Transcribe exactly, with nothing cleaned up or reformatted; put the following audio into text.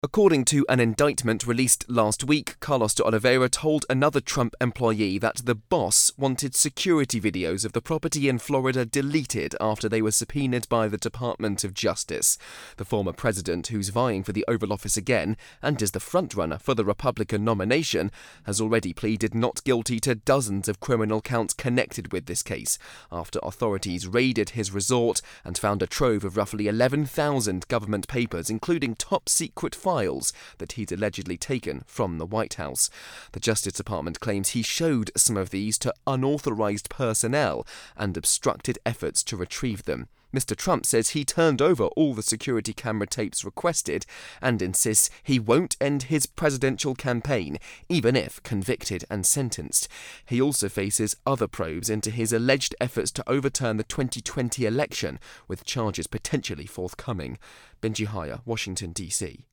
According to an indictment released last week, Carlos de Oliveira told another Trump employee that the boss wanted security videos of the property in Florida deleted after they were subpoenaed by the Department of Justice. The former president, who's vying for the Oval Office again and is the frontrunner for the Republican nomination, has already pleaded not guilty to dozens of criminal counts connected with this case, after authorities raided his resort and found a trove of roughly eleven thousand government papers, including top-secret files files that he'd allegedly taken from the White House. The Justice Department claims he showed some of these to unauthorized personnel and obstructed efforts to retrieve them. Mister Trump says he turned over all the security camera tapes requested and insists he won't end his presidential campaign, even if convicted and sentenced. He also faces other probes into his alleged efforts to overturn the twenty twenty election, with charges potentially forthcoming. Benji Haya, Washington, D C